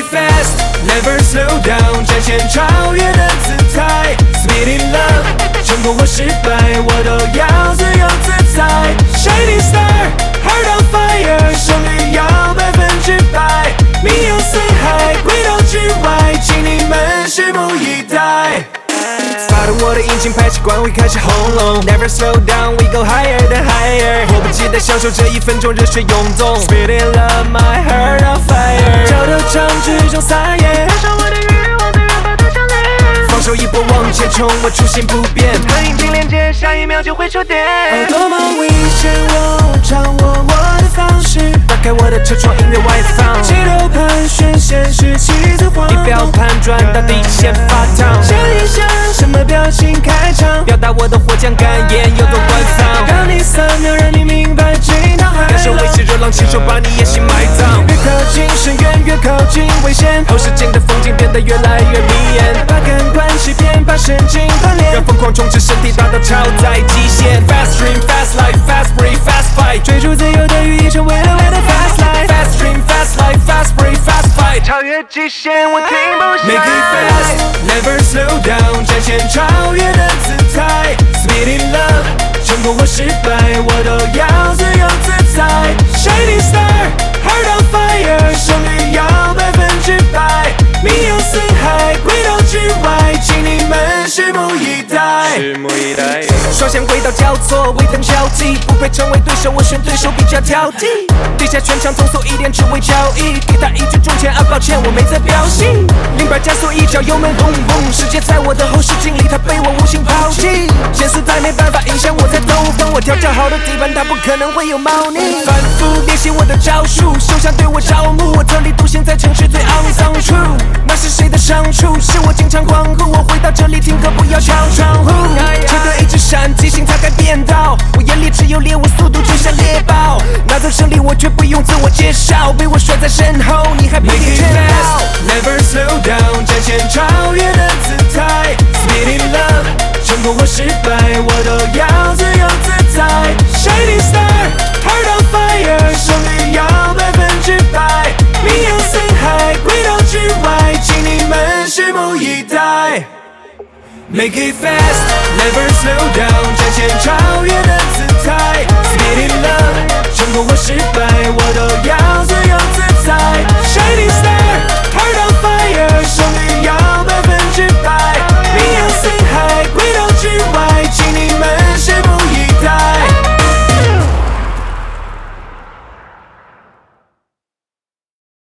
fast, never slow down， 展现超越的姿态。Speed in love， 成功或失败，我都要自由自在。Shining star， heart on fire， 胜利要100%。名扬四海，轨道之外，请你们拭目以待。发动我的引擎，排气管会开始轰隆 Never slow down, we go higher than higher 迫不及待享受这1分钟热血涌动 Speed in love, my heart on fire 朝头唱剧中撒野燃烧我的欲望，最热爆的强烈放手一搏往前冲，我初心不变和引擎连接，下一秒就会触电多么危险，我掌握我的方式打开我的车窗，音乐外放激流盘旋，现实起自晃动仪表盘转到底线发烫想一想什么表情开场，表达我的火将感言有多官方，让你3秒让你明白这趟海浪，感受危险热浪，亲手把你野心埋葬，越靠近深渊越靠近危险，后视镜的风景变得越来越迷眼，把感官欺骗，把神经锻炼，让疯狂充斥身体达到超载极限 Fast dream, fast life, fast breathe, fast fight 追逐自由的羽翼成为了我的 fast life Fast dream, fast life, fast breathe, fast fight 超越极限我停不下来 Make it fast, never slow down 展现超越的姿态 Speed in love 成功或失败我都要自由自在 Shining star, heart on fire 胜利要100%名扬四海轨道之外请你们拭目以待双线轨道交错微灯交替不配成为对手我选对手比较挑剔地下全场封锁1点只为交易给他一句中签啊抱歉我没在表戏0-100加速一脚油门轰轰世界在我的后视镜里他被我无情抛弃现实再没办法影响我在兜风我调教好的地板它不可能会有猫腻反复练习我的招数休想对我招募我特立独行在城市最肮脏处那是谁的伤处是我经常狂呼我回到这里听歌不要敲窗户车队一直闪提醒他该变道我眼里只有猎物速度就像猎豹拿走胜利我却不用自我介绍被我甩在身后你还别劝道 Never slow down 展现超越的姿态 Speed in love 成功或失败我都要自由自在 Shining star heart on fire 胜利要100%名扬四海轨道之外请你们拭目以待Make it fast, never slow down 展现超越的姿态 Speed in love 成功或失败我都要自由自在 Shining star